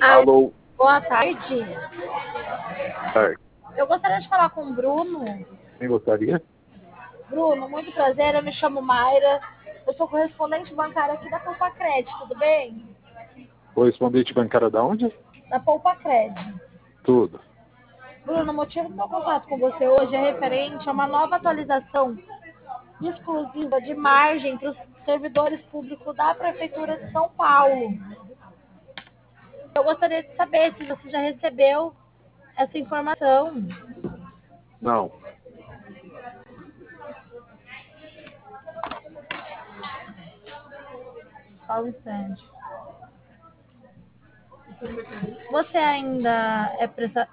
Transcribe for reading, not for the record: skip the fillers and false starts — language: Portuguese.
Alô, Boa tarde. tarde. Eu gostaria de falar com o Bruno. Quem gostaria? Bruno, muito prazer. Eu me chamo Mayra. Eu sou correspondente bancária aqui da Poupa Cred, tudo bem? Correspondente bancária da onde? Da Poupa Cred. Tudo. Bruno, o motivo do meu contato com você hoje é referente a uma nova atualização exclusiva de margem para os servidores públicos da Prefeitura de São Paulo. Eu gostaria de saber se você já recebeu essa informação. Não. Só um instante. Você ainda é